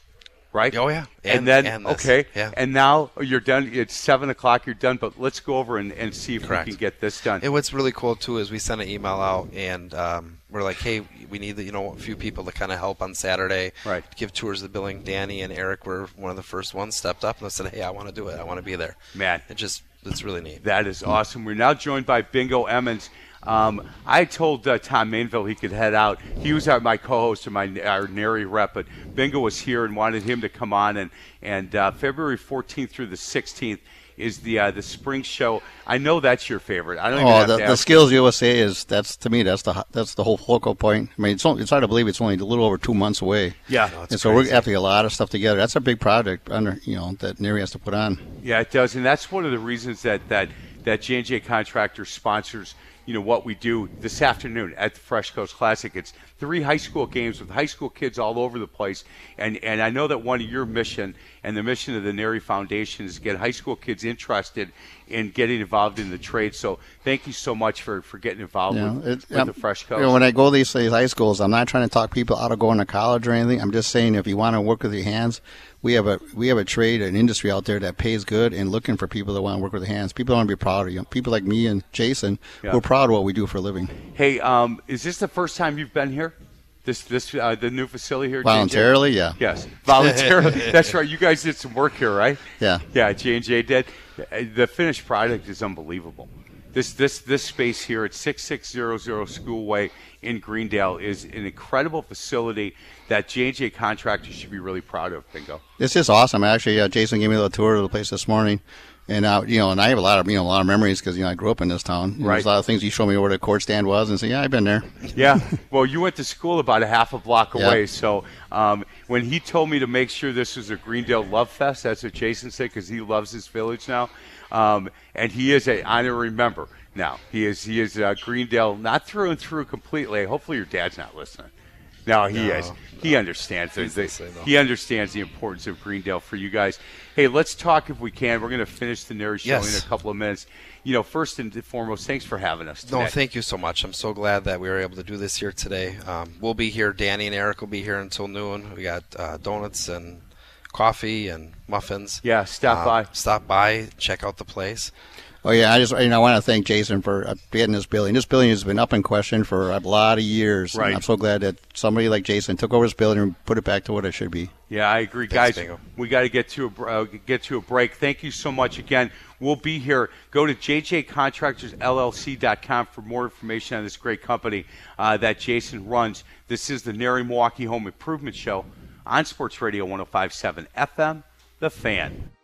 right? Oh, yeah. And, And- then, and this. okay, Yeah. and now you're done. It's seven o'clock, you're done, but let's go over and, and see if Correct. we can get this done. And what's really cool too is we sent an email out and um, we're like, hey, we need you know a few people to kind of help on Saturday, Right. give tours of the building. Danny and Eric were one of the first ones stepped up and said, hey, I want to do it. I want to be there. Man. it just it's really neat. That is awesome. We're now joined by Bingo Emmons. Um, I told uh, Tom Mainville he could head out. He was our, my co-host and my our Nary rep, but Bingo was here and wanted him to come on. And and uh, February fourteenth through the sixteenth is the uh, the spring show. I know that's your favorite. I don't even Oh, have the, to the ask Skills U S A is that's to me that's the that's the whole focal point. I mean, it's only, it's hard to believe it's only a little over two months away. Yeah. No, it's and so crazy. we're having a lot of stuff together. That's a big project under you know that Nary has to put on. Yeah, it does, and that's one of the reasons that that that J and J Contractor sponsors, you know, what we do this afternoon at the Fresh Coast Classic. It's three high school games with high school kids all over the place, and and I know that one of your mission and the mission of the Nary Foundation is to get high school kids interested in getting involved in the trade. So thank you so much for, for getting involved You know, with, it- with um, the Fresh Coast. You know, when I go to these, these high schools, I'm not trying to talk people out of going to college or anything. I'm just saying if you want to work with your hands, we have a we have a trade, an industry out there that pays good and looking for people that want to work with their hands. People want to be proud of you. People like me and Jason, Yeah. we're proud of what we do for a living. Hey, um, is this the first time you've been here? This this uh, the new facility here? J and J? Voluntarily, yeah. Yes, voluntarily. That's right. You guys did some work here, right? Yeah. Yeah, J and J did. Uh, The finished product is unbelievable. This this this space here at sixty-six hundred School Way in Greendale is an incredible facility that J and J Contractors should be really proud of. Bingo. This is awesome. Actually, uh, Jason gave me a little tour of the place this morning, and uh, you know, and I have a lot of you know a lot of memories because you know I grew up in this town. And Right. There's a lot of things. You showed me where the court stand was, and say, yeah, I've been there. Yeah. Well, you went to school about a half a block Yeah. away. So um, when he told me to make sure this was a Greendale Love Fest, that's what Jason said because he loves his village now. Um, and he is a honorary member now. He is he is uh, Greendale, not through and through completely. Hopefully your dad's not listening. No, he No, is. He understands. The, He's the, listening, though. he understands the importance of Greendale for you guys. Hey, let's talk if we can. We're going to finish the Nary show Yes. in a couple of minutes. You know, first and foremost, thanks for having us today. No, thank you so much. I'm so glad that we were able to do this here today. Um, we'll be here. Danny and Eric will be here until noon. We got uh, donuts and coffee and muffins. Yeah, stop Uh, by. Stop by. Check out the place. Oh yeah, I just you know, I want to thank Jason for uh, getting this building. This building has been up in question for a lot of years. Right. And I'm so glad that somebody like Jason took over this building and put it back to what it should be. Yeah, I agree, Thanks, guys. Bingo. We got to get to a br- uh, get to a break. Thank you so much again. We'll be here. Go to j j contractors l l c dot com for more information on this great company uh, that Jason runs. This is the Nary Milwaukee Home Improvement Show on Sports Radio one oh five point seven F M, The Fan.